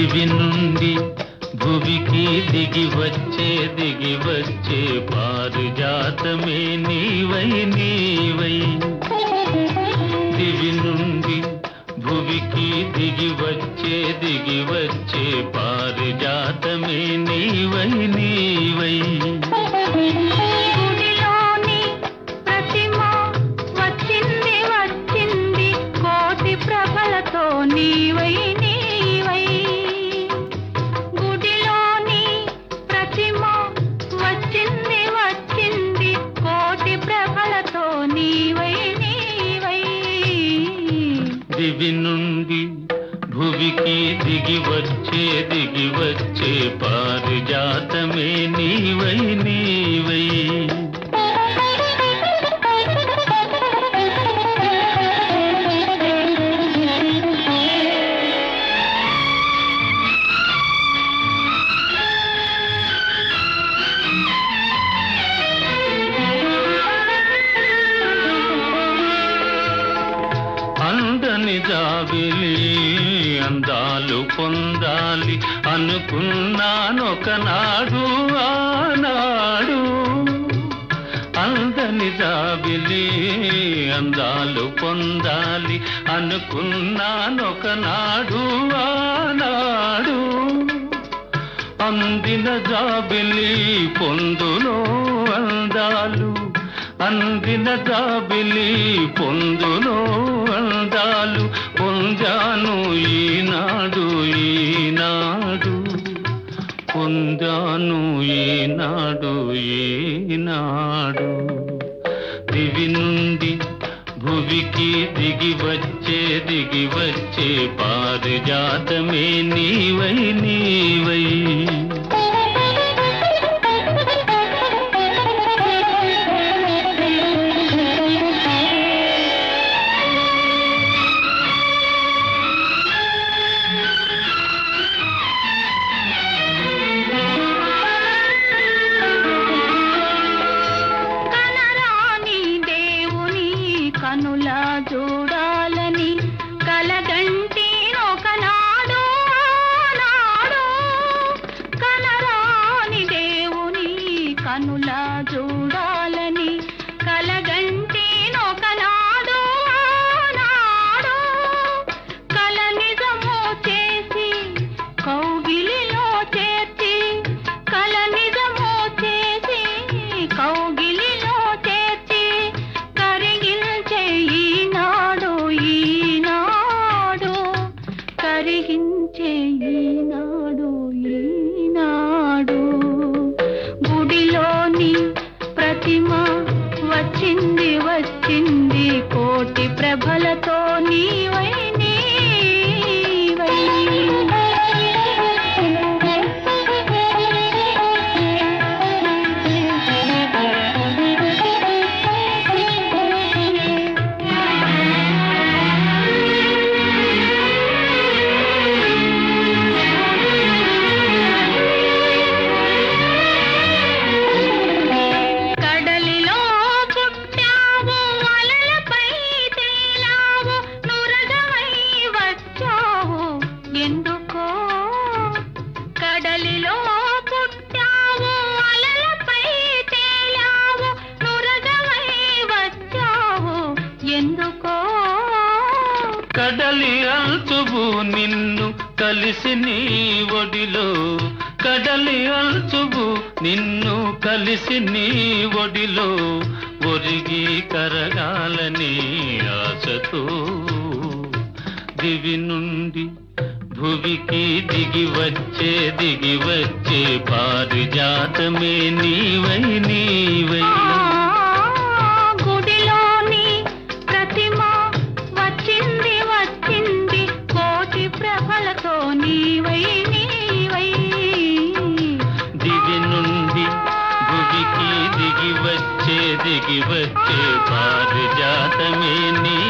దివి నుండి భువికి దిగి వచ్చే పారిజాతమే నీవై నీవై. దివి నుండి భువికి దిగి వచ్చే పారిజాతమే నీవై నీవై. గుడిలోని ప్రతిమ వచ్చింది వచ్చింది కోటి ప్రభలతో నీవై నీవై. గుడిలోని ప్రతిమ వచ్చింది వచ్చింది కోటి ప్రభలతో నీవై నీవై. దివి నుండి భువికి దిగి వచ్చే పారిజాతమే నీవై నీవై. అందని జాబిలి అందాలు పొందాలి అనుకున్నానొకనాడు ఆనాడు. అందని జాబిలి అందాలు పొందాలి అనుకున్నానొకనాడు ఆనాడు. అందిన జాబిలి పొందులో అందాలు అందిన జాబిలి పొందులో అందాలు పొందాను ఈనాడు ఈనాడు. పొందాను ఈనాడు ఈనాడు. దివి నుండి భువికి దిగి వచ్చే పారిజాతమే నీవై నీవై. కనులా చూడాలని కలగంటి ఒకనాడు ఆనాడు. కనరాని దేవుని కనులా చూడాలని కలగంటి ఒకనాడు ఆనాడు. కల నిజము చేసి కౌగిలిలో చేర్చి కల నిజము చేసి కౌగిలిలో చేర్చి కరిగించే ఈనాడు ఈనాడు. కరిగించే ఈనాడు ఈనాడు. గుడిలోని ప్రతిమ వచ్చింది వచ్చింది కోటి ప్రభలతో నీవై నీవై. కడలిలో పుట్టావు అలలపై తేలావు నురగవై వచ్చావు ఎందుకో. కడలిలో పుట్టావు అలలపై తేలావు నురగవై వచ్చావు ఎందుకో. కడలి అల్చువు నిన్ను కలిసి నీ ఒడిలో. కడలి అల్చువు నిన్ను కలిసి నీ ఒడిలో ఒరిగి కరగాలని ఆశతో. దివి నుండి భువికి దిగి వచ్చే పారిజాతమే నీవై నీవై. గుడిలోని ప్రతిమ వచ్చింది వచ్చింది కోటి ప్రభలతో నీవై నీవై. దివి నుండి భువికి దిగి వచ్చే పారిజాతమే నీ